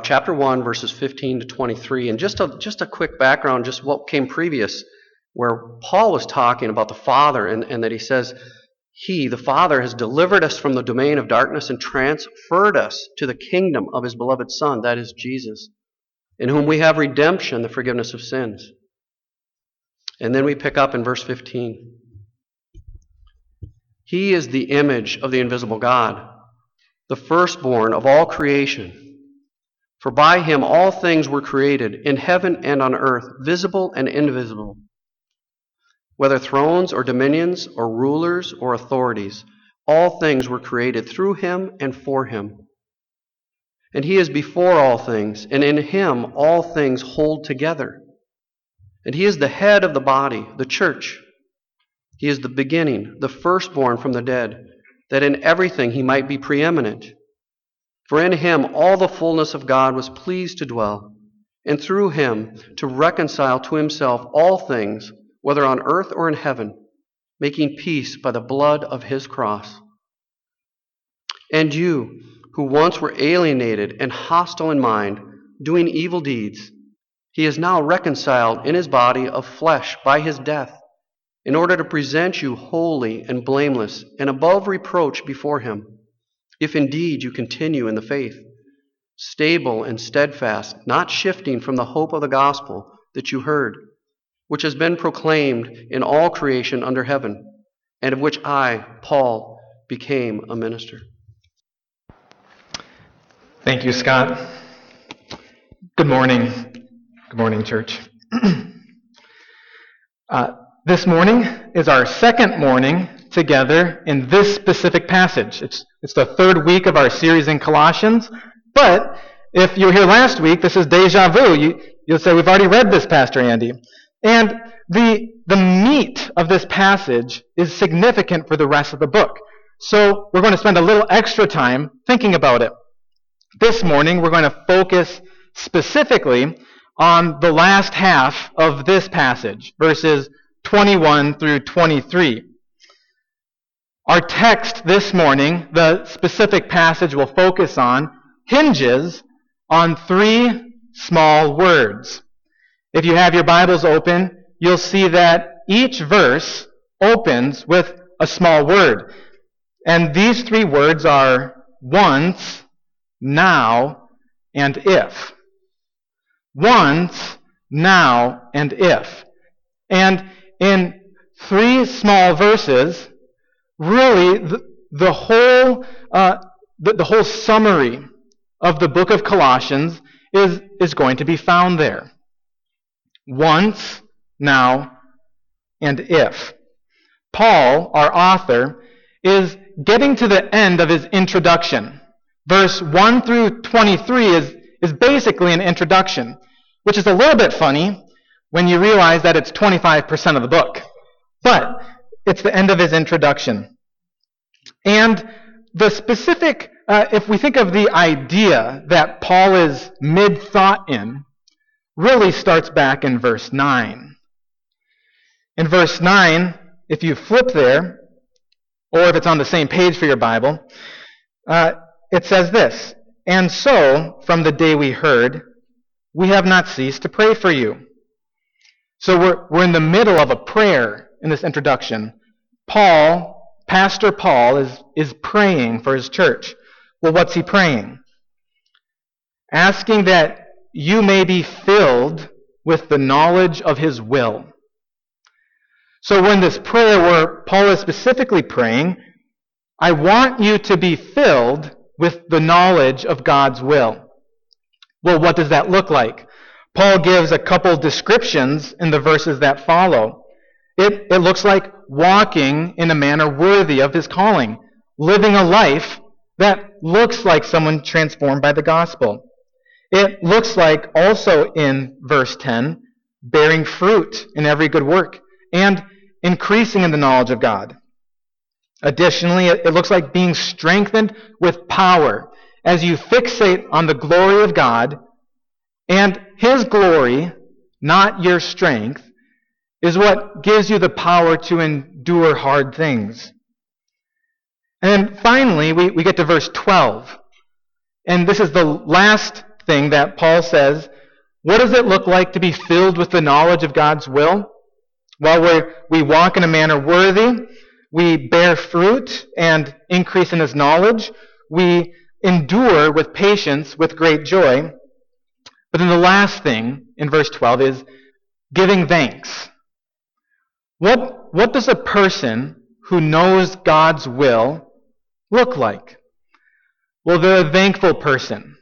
chapter 1, verses 15 to 23. And just a quick background, just what came previous, where Paul was talking about the Father, and that he says, He, the Father, has delivered us from the domain of darkness and transferred us to the kingdom of His beloved Son, that is Jesus, in whom we have redemption, the forgiveness of sins. And then we pick up in verse 15. He is the image of the invisible God, the firstborn of all creation. For by Him all things were created, in heaven and on earth, visible and invisible. Whether thrones or dominions or rulers or authorities, all things were created through Him and for Him. And He is before all things, and in Him all things hold together. And He is the head of the body, the church. He is the beginning, the firstborn from the dead, that in everything He might be preeminent. For in Him all the fullness of God was pleased to dwell, and through Him to reconcile to Himself all things, whether on earth or in heaven, making peace by the blood of His cross. And you, who once were alienated and hostile in mind, doing evil deeds, He is now reconciled in His body of flesh by His death, in order to present you holy and blameless and above reproach before Him, if indeed you continue in the faith, stable and steadfast, not shifting from the hope of the gospel that you heard, which has been proclaimed in all creation under heaven, and of which I, Paul, became a minister. Thank you, Scott. Good morning. Good morning, church. This morning is our second morning together in this specific passage. It's the third week of our series in Colossians, but if you were here last week, this is deja vu. You'll say, we've already read this, Pastor Andy. And the meat of this passage is significant for the rest of the book. So we're going to spend a little extra time thinking about it. This morning, we're going to focus specifically on the last half of this passage, verses 21 through 23. Our text this morning, the specific passage we'll focus on, hinges on three small words. If you have your Bibles open, you'll see that each verse opens with a small word. And these three words are once, now, and if. Once, now, and if. And in three small verses, really the whole summary of the book of Colossians is going to be found there. Once, now, and if. Paul, our author, is getting to the end of his introduction. Verse 1 through 23 is basically an introduction, which is a little bit funny when you realize that it's 25% of the book. But it's the end of his introduction. And the specific, if we think of the idea that Paul is mid-thought in, really starts back in verse 9. In verse 9, if you flip there, or if it's on the same page for your Bible, it says this, "And so, from the day we heard, we have not ceased to pray for you." So we're in the middle of a prayer in this introduction. Pastor Paul is praying for his church. Well, what's he praying? Asking that you may be filled with the knowledge of His will. So we're in this prayer where Paul is specifically praying, I want you to be filled with the knowledge of God's will. Well, what does that look like? Paul gives a couple descriptions in the verses that follow. It looks like walking in a manner worthy of his calling, living a life that looks like someone transformed by the gospel. It looks like also in verse 10, bearing fruit in every good work and increasing in the knowledge of God. Additionally, it looks like being strengthened with power as you fixate on the glory of God, and His glory, not your strength, is what gives you the power to endure hard things. And then finally, we get to verse 12. And this is the last thing that Paul says, what does it look like to be filled with the knowledge of God's will? Well, we walk in a manner worthy, we bear fruit and increase in His knowledge, we endure with patience, with great joy. But then the last thing in verse 12 is giving thanks. What does a person who knows God's will look like? Well, they're a thankful person.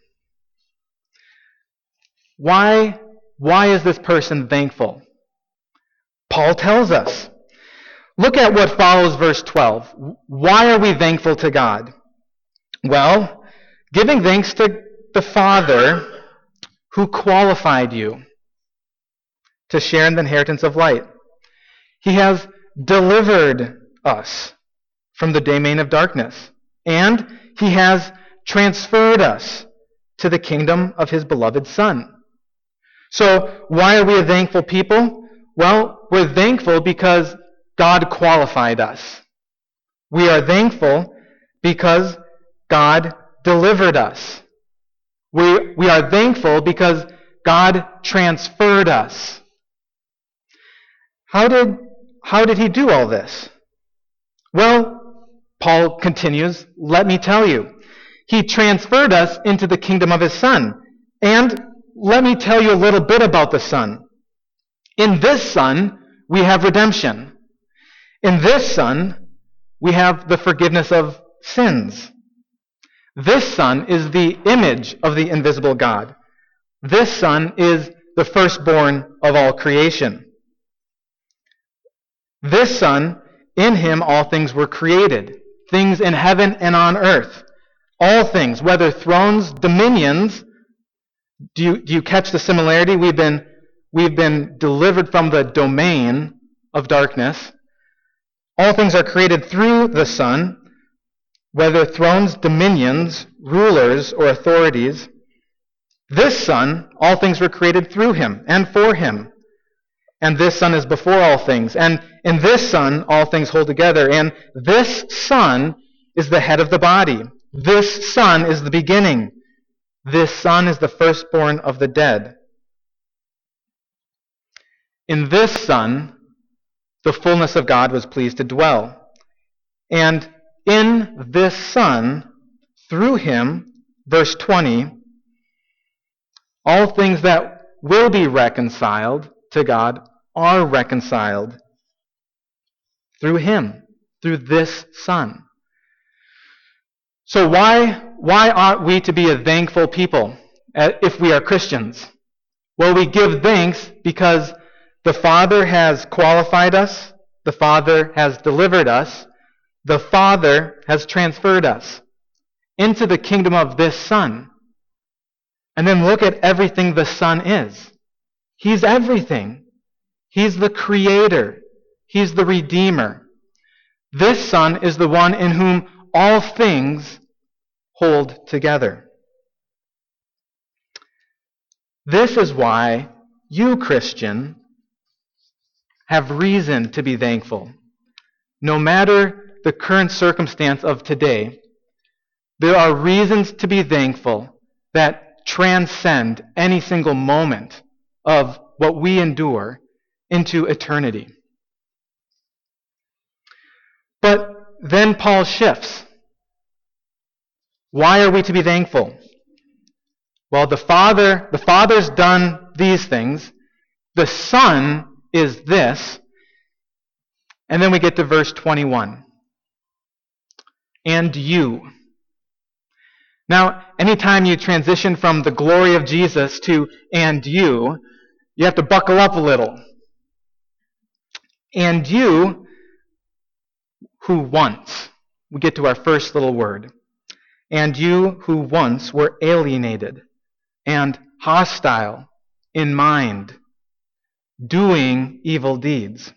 Why is this person thankful? Paul tells us. Look at what follows verse 12. Why are we thankful to God? Well, giving thanks to the Father who qualified you to share in the inheritance of light. He has delivered us from the domain of darkness, and He has transferred us to the kingdom of His beloved Son. So, why are we a thankful people? Well, we're thankful because God qualified us. We are thankful because God delivered us. We are thankful because God transferred us. How did He do all this? Well, Paul continues, let me tell you. He transferred us into the kingdom of His Son. And let me tell you a little bit about the Son. In this Son, we have redemption. In this Son, we have the forgiveness of sins. This Son is the image of the invisible God. This Son is the firstborn of all creation. This Son, in Him all things were created, things in heaven and on earth. All things, whether thrones, dominions. Do you catch the similarity? We've been delivered from the domain of darkness. All things are created through the Son, whether thrones, dominions, rulers, or authorities. This Son, all things were created through Him and for Him. And this Son is before all things. And in this Son, all things hold together. And this Son is the head of the body. This Son is the beginning. This Son is the firstborn of the dead. In this Son, the fullness of God was pleased to dwell. And in this Son, through Him, verse 20, all things that will be reconciled to God are reconciled through Him, through this Son. So why ought we to be a thankful people if we are Christians? Well, we give thanks because the Father has qualified us, the Father has delivered us, the Father has transferred us into the kingdom of this Son. And then look at everything the Son is. He's everything. He's the Creator. He's the Redeemer. This Son is the one in whom all things hold together. This is why you, Christian, have reason to be thankful. No matter the current circumstance of today, there are reasons to be thankful that transcend any single moment of what we endure into eternity. But then Paul shifts. Why are we to be thankful? Well, the Father's done these things. The Son is this. And then we get to verse 21. And you. Now, anytime you transition from the glory of Jesus to and you have to buckle up a little. And you, who once, we get to our first little word. And you who once were alienated and hostile in mind, doing evil deeds.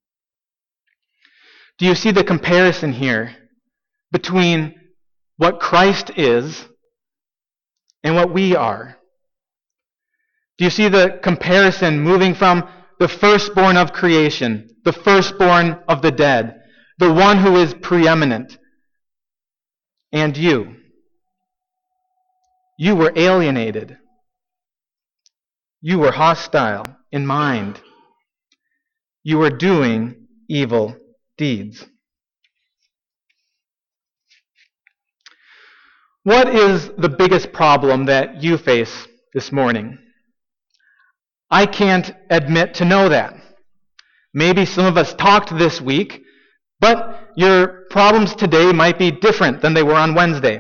Do you see the comparison here between what Christ is and what we are? Do you see the comparison moving from the firstborn of creation, the firstborn of the dead, the one who is preeminent, and you? You were alienated. you were hostile in mind. You were doing evil deeds. What is the biggest problem that you face this morning? I can't admit to know that. Maybe some of us talked this week, but your problems today might be different than they were on Wednesday.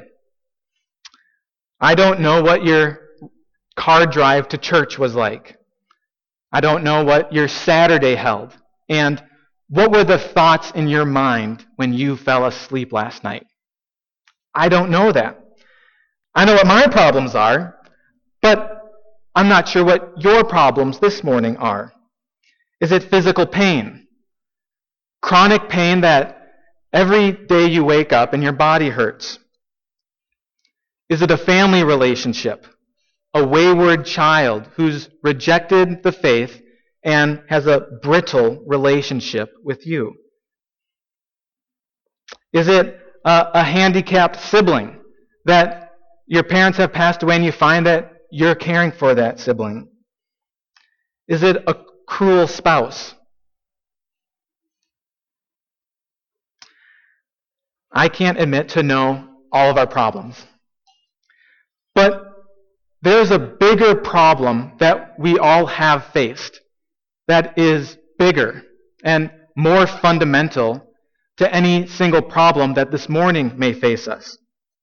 I don't know what your car drive to church was like. I don't know what your Saturday held. And what were the thoughts in your mind when you fell asleep last night? I don't know that. I know what my problems are, but I'm not sure what your problems this morning are. Is it physical pain? Chronic pain that every day you wake up and your body hurts? Is it a family relationship? A wayward child who's rejected the faith and has a brittle relationship with you? Is it a handicapped sibling that your parents have passed away and you find that you're caring for that sibling? Is it a cruel spouse? I can't admit to know all of our problems. But there's a bigger problem that we all have faced that is bigger and more fundamental to any single problem that this morning may face us.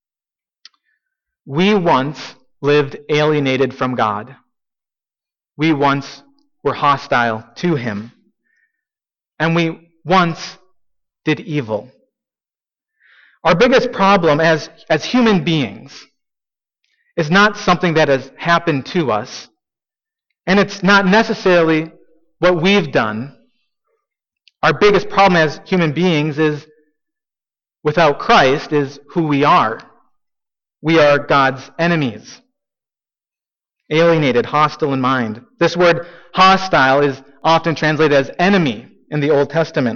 We once lived alienated from God. We once were hostile to Him. And we once did evil. Our biggest problem as human beings is not something that has happened to us, and it's not necessarily what we've done. Our biggest problem as human beings is, without Christ, is who we are. We are God's enemies. Alienated, hostile in mind. This word hostile is often translated as enemy in the Old Testament.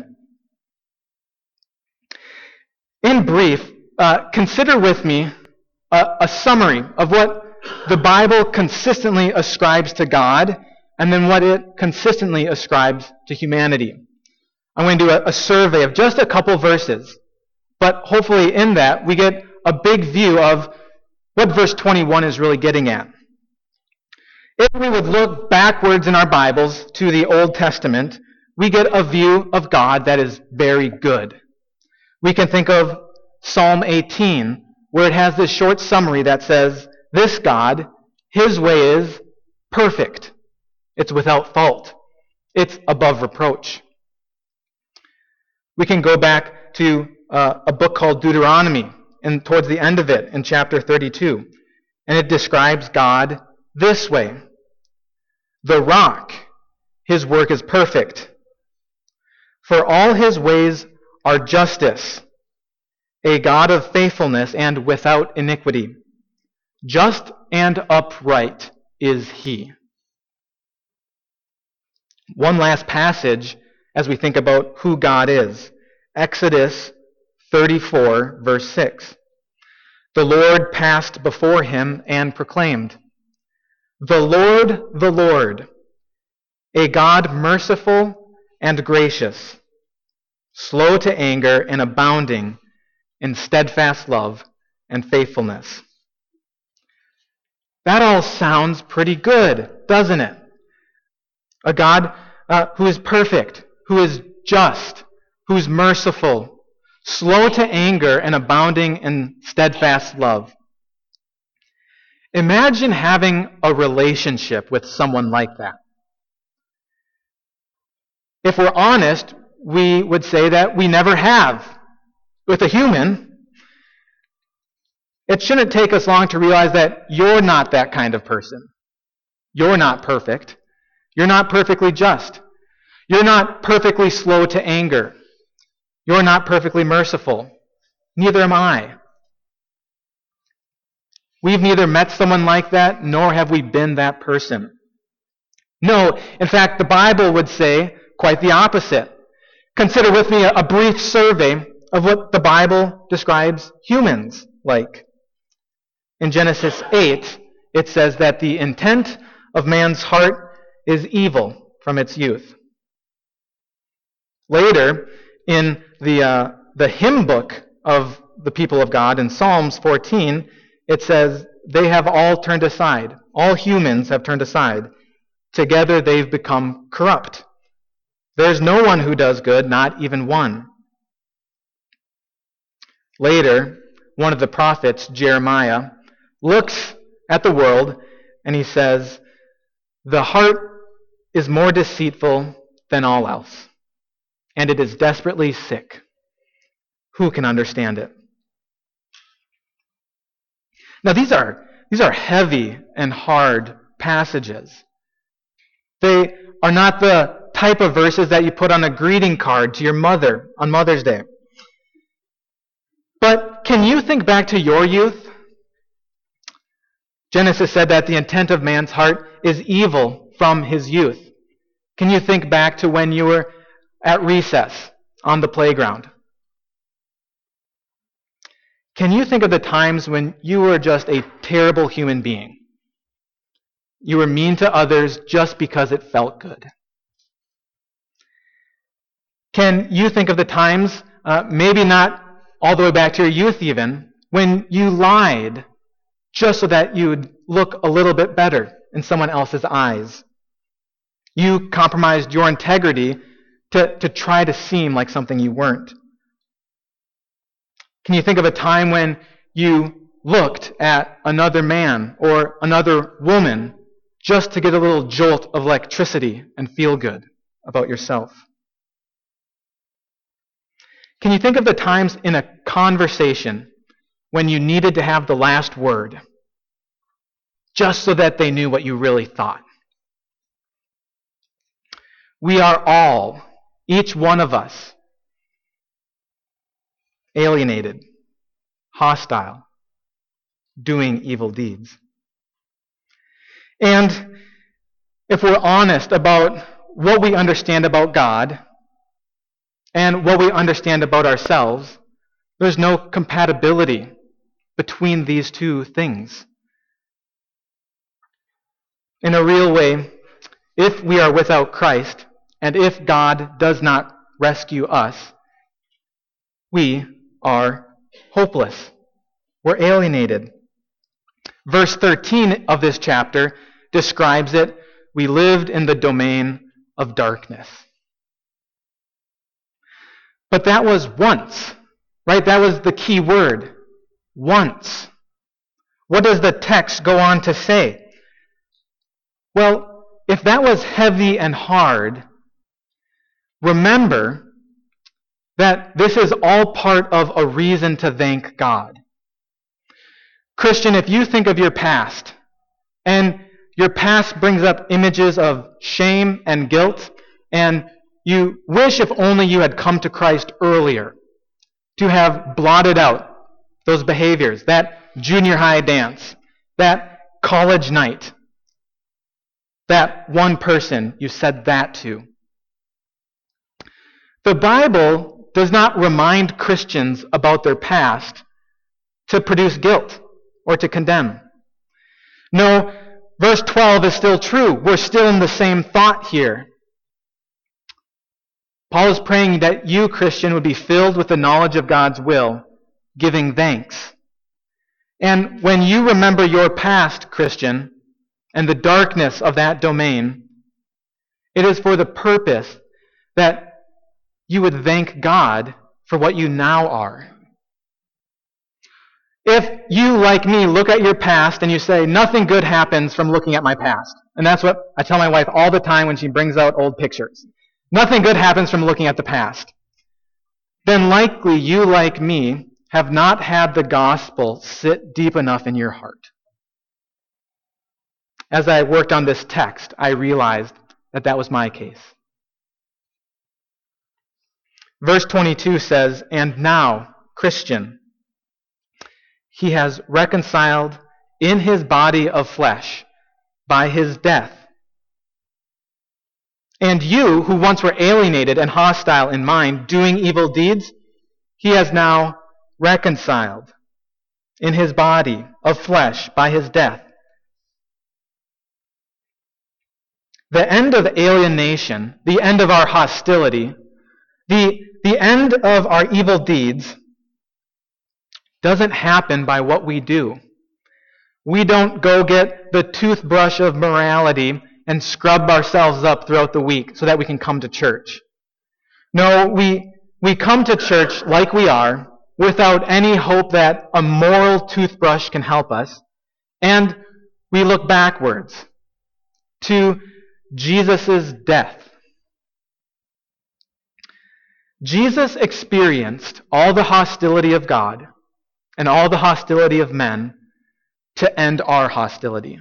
In brief, consider with me a summary of what the Bible consistently ascribes to God and then what it consistently ascribes to humanity. I'm going to do a survey of just a couple verses, but hopefully in that we get a big view of what verse 21 is really getting at. If we would look backwards in our Bibles to the Old Testament, we get a view of God that is very good. We can think of Psalm 18, where it has this short summary that says, this God, His way is perfect. It's without fault. It's above reproach. We can go back to a book called Deuteronomy, and towards the end of it, in chapter 32, and it describes God this way. The rock, His work is perfect. For all His ways are justice, a God of faithfulness and without iniquity. Just and upright is He. One last passage as we think about who God is. Exodus 34, verse 6. The Lord passed before him and proclaimed, the Lord, a God merciful and gracious, slow to anger and abounding in steadfast love and faithfulness. That all sounds pretty good, doesn't it? A God who is perfect, who is just, who is merciful, slow to anger and abounding in steadfast love. Imagine having a relationship with someone like that. If we're honest, we would say that we never have. With a human, it shouldn't take us long to realize that you're not that kind of person. You're not perfect. You're not perfectly just. You're not perfectly slow to anger. You're not perfectly merciful. Neither am I. We've neither met someone like that, nor have we been that person. No, in fact, the Bible would say quite the opposite. Consider with me a brief survey of what the Bible describes humans like. In Genesis 8, it says that the intent of man's heart is evil from its youth. Later, in the hymn book of the people of God, in Psalms 14, it says, they have all turned aside. All humans have turned aside. Together they've become corrupt. There's no one who does good, not even one. Later, one of the prophets, Jeremiah, looks at the world and he says, the heart is more deceitful than all else, and it is desperately sick. Who can understand it? Now these are heavy and hard passages. They are not the type of verses that you put on a greeting card to your mother on Mother's Day. But can you think back to your youth? Genesis said that the intent of man's heart is evil from his youth. Can you think back to when you were at recess on the playground? Can you think of the times when you were just a terrible human being? You were mean to others just because it felt good. Can you think of the times, maybe not all the way back to your youth even, when you lied just so that you would look a little bit better in someone else's eyes? You compromised your integrity to try to seem like something you weren't. Can you think of a time when you looked at another man or another woman just to get a little jolt of electricity and feel good about yourself? Can you think of the times in a conversation when you needed to have the last word just so that they knew what you really thought? We are all, each one of us, alienated, hostile, doing evil deeds. And if we're honest about what we understand about God and what we understand about ourselves, there's no compatibility between these two things. In a real way, if we are without Christ, and if God does not rescue us, we are hopeless. We're alienated. Verse 13 of this chapter describes it. We lived in the domain of darkness. But that was once, right? That was the key word. Once. What does the text go on to say? Well, if that was heavy and hard, remember that this is all part of a reason to thank God. Christian, if you think of your past, and your past brings up images of shame and guilt, and you wish if only you had come to Christ earlier to have blotted out those behaviors, that junior high dance, that college night, that one person you said that to. The Bible does not remind Christians about their past to produce guilt or to condemn. No, verse 12 is still true. We're still in the same thought here. Paul is praying that you, Christian, would be filled with the knowledge of God's will, giving thanks. And when you remember your past, Christian, and the darkness of that domain, it is for the purpose that you would thank God for what you now are. If you, like me, look at your past and you say, nothing good happens from looking at my past, and that's what I tell my wife all the time when she brings out old pictures. Nothing good happens from looking at the past. Then likely you, like me, have not had the gospel sit deep enough in your heart. As I worked on this text, I realized that was my case. Verse 22 says, and now, Christian, he has reconciled in his body of flesh by his death. And you, who once were alienated and hostile in mind, doing evil deeds, he has now reconciled in his body of flesh by his death. The end of alienation, the end of our hostility, the end of our evil deeds doesn't happen by what we do. We don't go get the toothbrush of morality and scrub ourselves up throughout the week so that we can come to church. No, we come to church like we are, without any hope that a moral toothbrush can help us, and we look backwards to Jesus' death. Jesus experienced all the hostility of God and all the hostility of men to end our hostility.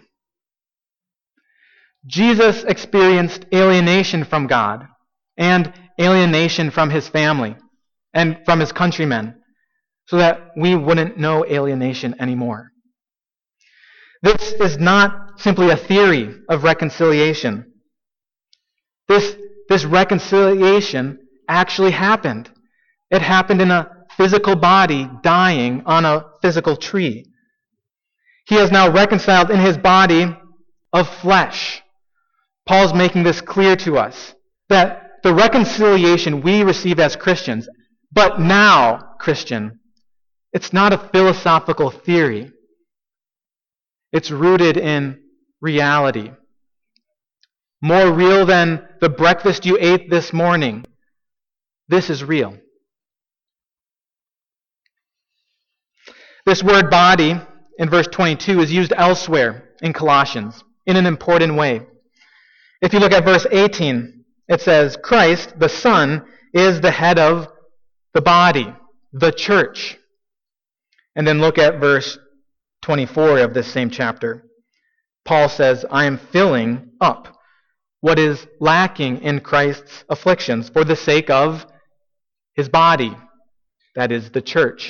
Jesus experienced alienation from God and alienation from his family and from his countrymen so that we wouldn't know alienation anymore. This is not simply a theory of reconciliation. This reconciliation actually happened. It happened in a physical body dying on a physical tree. He has now reconciled in his body of flesh. Paul's making this clear to us, that the reconciliation we receive as Christians, but now, Christian, it's not a philosophical theory. It's rooted in reality. More real than the breakfast you ate this morning. This is real. This word body in verse 22 is used elsewhere in Colossians in an important way. If you look at verse 18, it says, Christ, the Son, is the head of the body, the church. And then look at verse 24 of this same chapter. Paul says, I am filling up what is lacking in Christ's afflictions for the sake of his body, that is the church.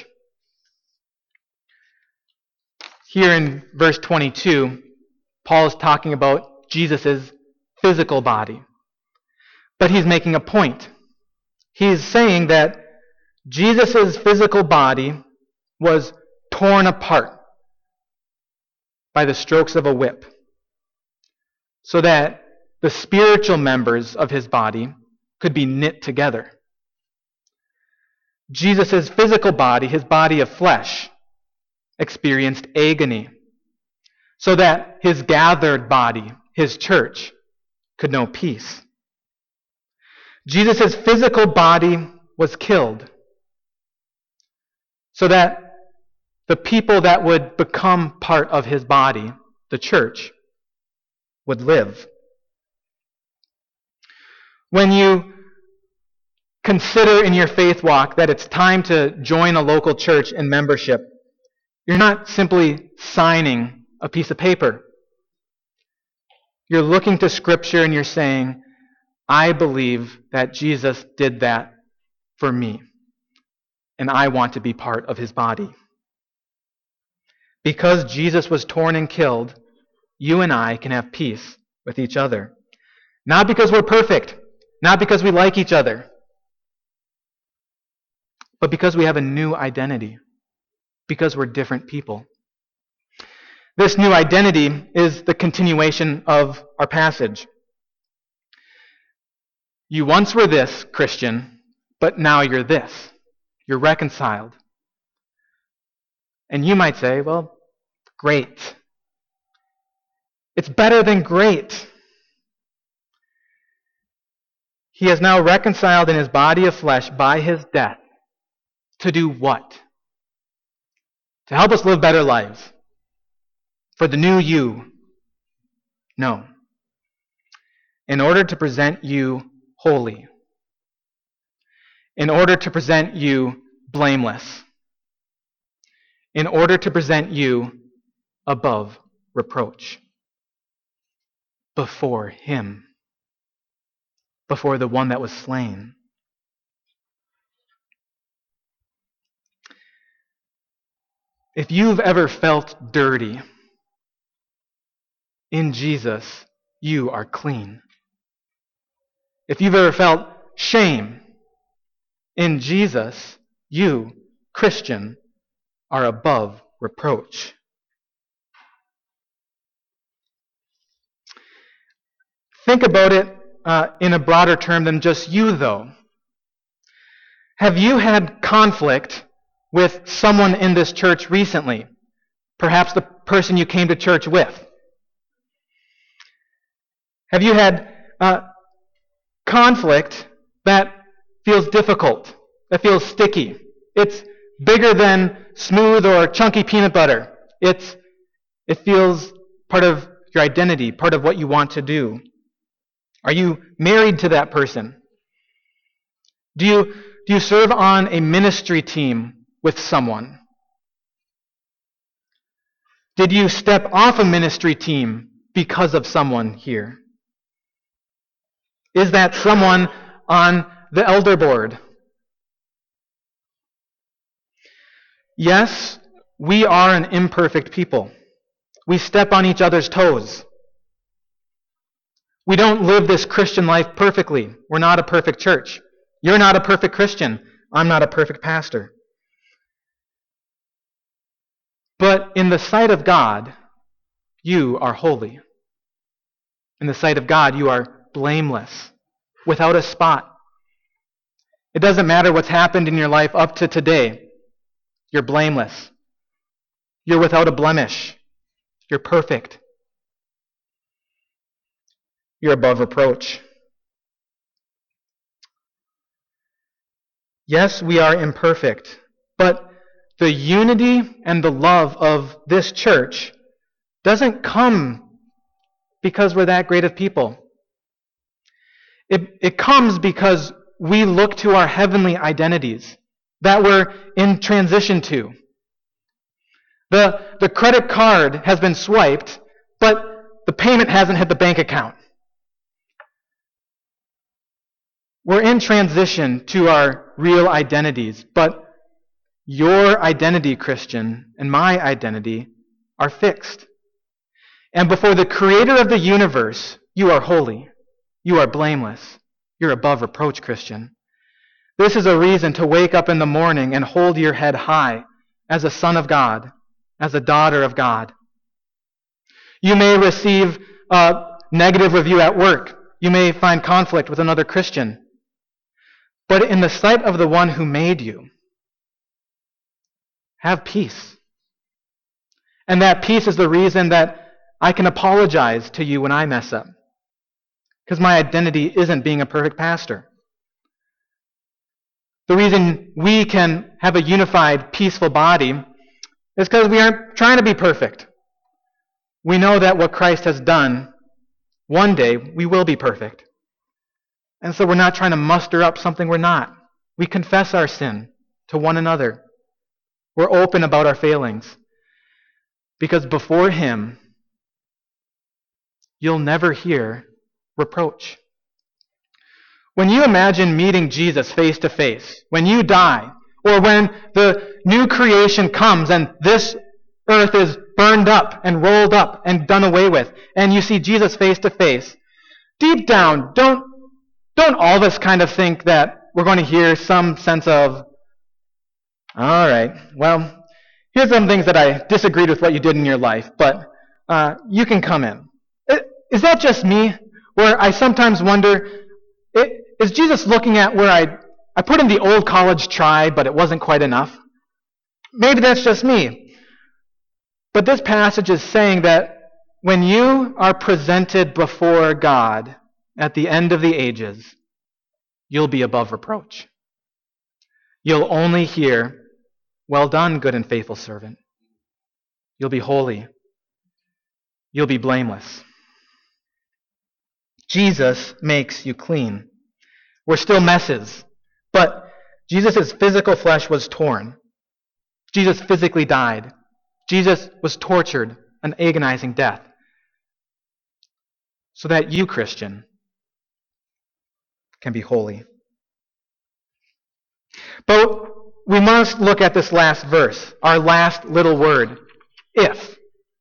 Here in verse 22, Paul is talking about Jesus' physical body. But he's making a point. He's saying that Jesus' physical body was torn apart by the strokes of a whip, so that the spiritual members of his body could be knit together. Jesus' physical body, his body of flesh, experienced agony, so that his gathered body, his church, could know peace. Jesus' physical body was killed, so that the people that would become part of his body, the church, would live. When you consider in your faith walk that it's time to join a local church in membership, you're not simply signing a piece of paper. You're looking to Scripture and you're saying, I believe that Jesus did that for me, and I want to be part of his body. Because Jesus was torn and killed, you and I can have peace with each other. Not because we're perfect, not because we like each other, but because we have a new identity, because we're different people. This new identity is the continuation of our passage. You once were this, Christian, but now you're this. You're reconciled. And you might say, well, great. It's better than great. He has now reconciled in his body of flesh by his death. To do what? To help us live better lives. For the new you? No. In order to present you holy. In order to present you blameless. In order to present you above reproach. Before him. Before the one that was slain. If you've ever felt dirty, in Jesus, you are clean. If you've ever felt shame, in Jesus, you, Christian, are above reproach. think about it in a broader term than just you, though. Have you had conflict with someone in this church recently? Perhaps the person you came to church with. Have you had conflict that feels difficult, that feels sticky? It's bigger than smooth or chunky peanut butter. It feels part of your identity, part of what you want to do. Are you married to that person? Do you serve on a ministry team with someone? Did you step off a ministry team because of someone here? Is that someone on the elder board? Yes, we are an imperfect people. We step on each other's toes. We don't live this Christian life perfectly. We're not a perfect church. You're not a perfect Christian. I'm not a perfect pastor. But in the sight of God, you are holy. In the sight of God, you are blameless, without a spot. It doesn't matter what's happened in your life up to today. You're blameless. You're without a blemish. You're perfect. You're above reproach. Yes, we are imperfect, but the unity and the love of this church doesn't come because we're that great of people. It comes because we look to our heavenly identities that we're in transition to. The credit card has been swiped, but the payment hasn't hit the bank account. We're in transition to our real identities, but your identity, Christian, and my identity are fixed. And before the Creator of the universe, you are holy. You are blameless. You're above reproach, Christian. This is a reason to wake up in the morning and hold your head high as a son of God, as a daughter of God. You may receive a negative review at work. You may find conflict with another Christian. But in the sight of the one who made you, have peace. And that peace is the reason that I can apologize to you when I mess up. Because my identity isn't being a perfect pastor. The reason we can have a unified, peaceful body is because we aren't trying to be perfect. We know that what Christ has done, one day we will be perfect. And so we're not trying to muster up something we're not. We confess our sin to one another. We're open about our failings. Because before Him, you'll never hear reproach. When you imagine meeting Jesus face to face, when you die, or when the new creation comes and this earth is burned up and rolled up and done away with, and you see Jesus face to face, deep down, don't all of us kind of think that we're going to hear some sense of, all right, well, here's some things that I disagreed with what you did in your life, but you can come in. Is that just me? Where I sometimes wonder, is Jesus looking at where I put in the old college try, but it wasn't quite enough? Maybe that's just me. But this passage is saying that when you are presented before God at the end of the ages, you'll be above reproach. You'll only hear, "Well done, good and faithful servant." You'll be holy. You'll be blameless. Jesus makes you clean. We're still messes, but Jesus' physical flesh was torn. Jesus physically died. Jesus was tortured an agonizing death. So that you, Christian, can be holy. But we must look at this last verse, our last little word, if.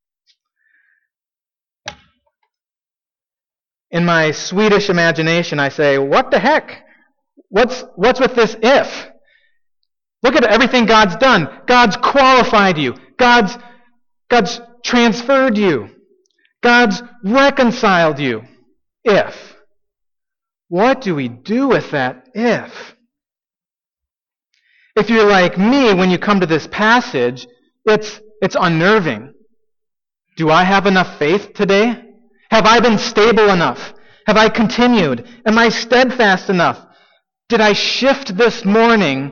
In my Swedish imagination, I say, what the heck? What's with this if? Look at everything God's done. God's qualified you. God's transferred you. God's reconciled you. if. What do we do with that if? If you're like me, when you come to this passage, it's unnerving. Do I have enough faith today? Have I been stable enough? Have I continued? Am I steadfast enough? Did I shift this morning?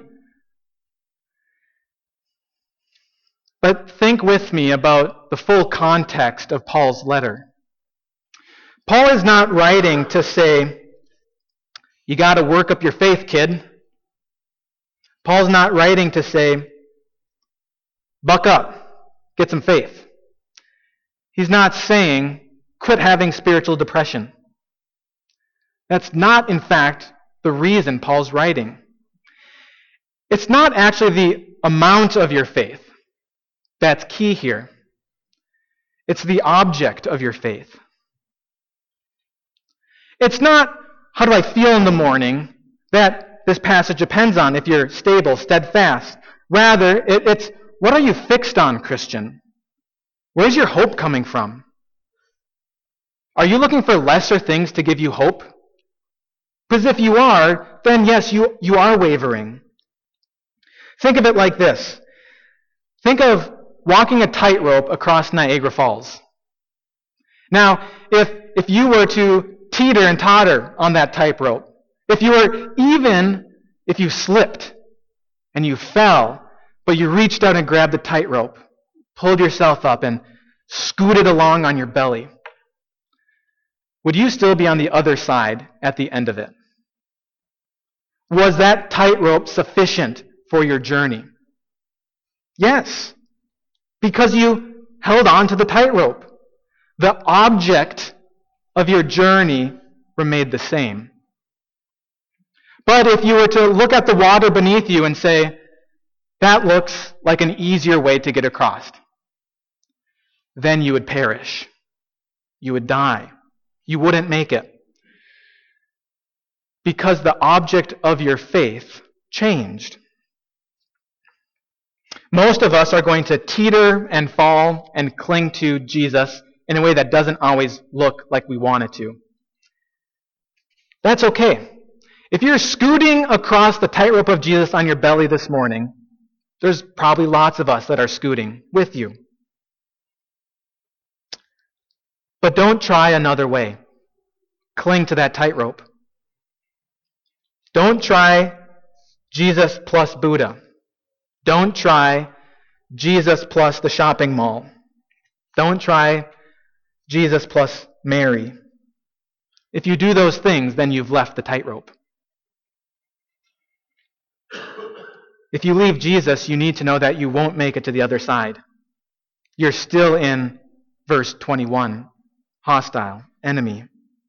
But think with me about the full context of Paul's letter. Paul is not writing to say, you got to work up your faith, kid. Paul's not writing to say, buck up, get some faith. He's not saying, quit having spiritual depression. That's not, in fact, the reason Paul's writing. It's not actually the amount of your faith that's key here. It's the object of your faith. It's not, how do I feel in the morning, that this passage depends on if you're stable, steadfast. Rather, it's what are you fixed on, Christian? Where's your hope coming from? Are you looking for lesser things to give you hope? Because if you are, then yes, you are wavering. Think of it like this. Think of walking a tightrope across Niagara Falls. Now, if you were to teeter and totter on that tightrope, if you slipped and you fell, but you reached out and grabbed the tightrope, pulled yourself up and scooted along on your belly, would you still be on the other side at the end of it? Was that tightrope sufficient for your journey? Yes, because you held on to the tightrope. The object of your journey remained the same. But if you were to look at the water beneath you and say, that looks like an easier way to get across, then you would perish. You would die. You wouldn't make it. Because the object of your faith changed. Most of us are going to teeter and fall and cling to Jesus in a way that doesn't always look like we want it to. That's okay. If you're scooting across the tightrope of Jesus on your belly this morning, there's probably lots of us that are scooting with you. But don't try another way. Cling to that tightrope. Don't try Jesus plus Buddha. Don't try Jesus plus the shopping mall. Don't try Jesus plus Mary. If you do those things, then you've left the tightrope. If you leave Jesus, you need to know that you won't make it to the other side. You're still in verse 21, hostile, enemy.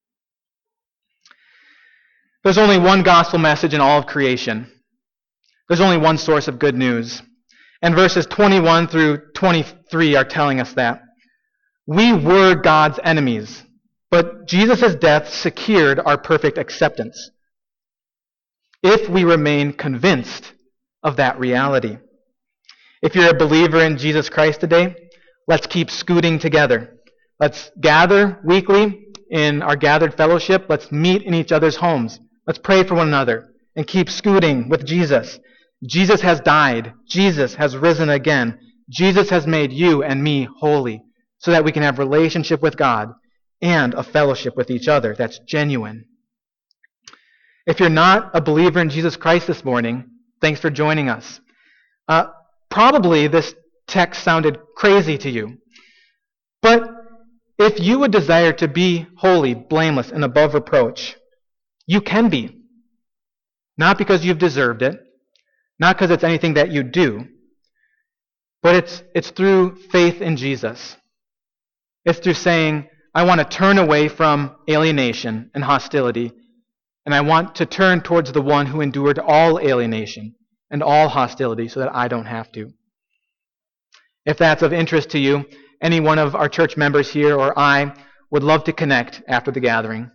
There's only one gospel message in all of creation. There's only one source of good news. And verses 21 through 23 are telling us that. We were God's enemies, but Jesus' death secured our perfect acceptance. If we remain convinced of that reality. If you're a believer in Jesus Christ today, let's keep scooting together. Let's gather weekly in our gathered fellowship. Let's meet in each other's homes. Let's pray for one another and keep scooting with Jesus. Jesus has died. Jesus has risen again. Jesus has made you and me holy so that we can have relationship with God and a fellowship with each other that's genuine. If you're not a believer in Jesus Christ this morning, thanks for joining us. Probably this text sounded crazy to you. But if you would desire to be holy, blameless, and above reproach, you can be. Not because you've deserved it, not because it's anything that you do, but it's through faith in Jesus. It's through saying, I want to turn away from alienation and hostility, and I want to turn towards the one who endured all alienation and all hostility so that I don't have to. If that's of interest to you, any one of our church members here or I would love to connect after the gathering.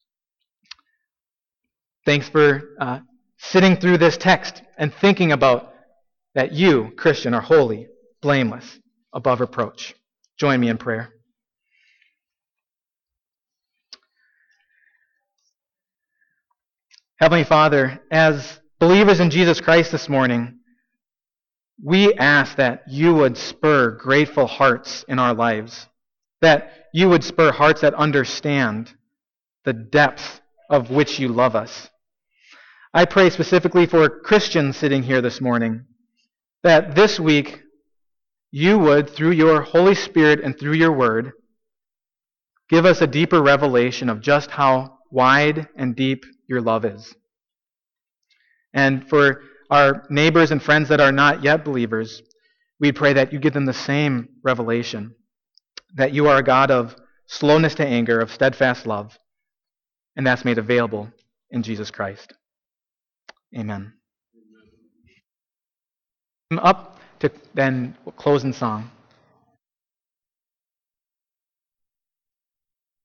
Thanks for sitting through this text and thinking about that you, Christian, are holy, blameless, above reproach. Join me in prayer. Heavenly Father, as believers in Jesus Christ this morning, we ask that you would spur grateful hearts in our lives, that you would spur hearts that understand the depth of which you love us. I pray specifically for Christians sitting here this morning, that this week you would, through your Holy Spirit and through your word, give us a deeper revelation of just how wide and deep your love is. And for our neighbors and friends that are not yet believers, we pray that you give them the same revelation, that you are a God of slowness to anger, of steadfast love, and that's made available in Jesus Christ. Amen. Up to then close in song.